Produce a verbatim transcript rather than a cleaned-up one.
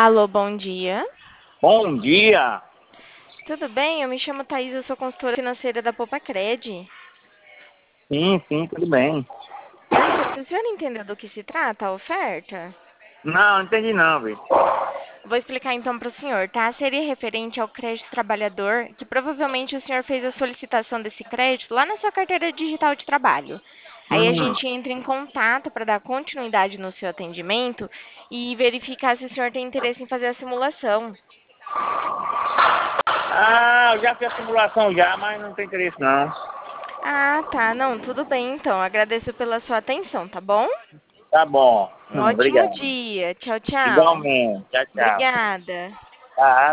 Alô, bom dia. Bom dia. Tudo bem? Eu me chamo Thaís, eu sou consultora financeira da Popacred. Sim, sim, tudo bem. Então, o senhor entendeu do que se trata a oferta? Não, não entendi não, velho. Vou explicar então para o senhor, tá? Seria referente ao crédito trabalhador, que provavelmente o senhor fez a solicitação desse crédito lá na sua carteira digital de trabalho. Aí a Hum. gente entra em contato para dar continuidade no seu atendimento e verificar se o senhor tem interesse em fazer a simulação. Ah, eu já fiz a simulação já, mas não tem interesse não. Ah, tá. Não, tudo bem então. Agradeço pela sua atenção, tá bom? Tá bom. Um Hum, ótimo obrigado. dia. Tchau, tchau. Igualmente. Tchau, tchau. Obrigada. Tá.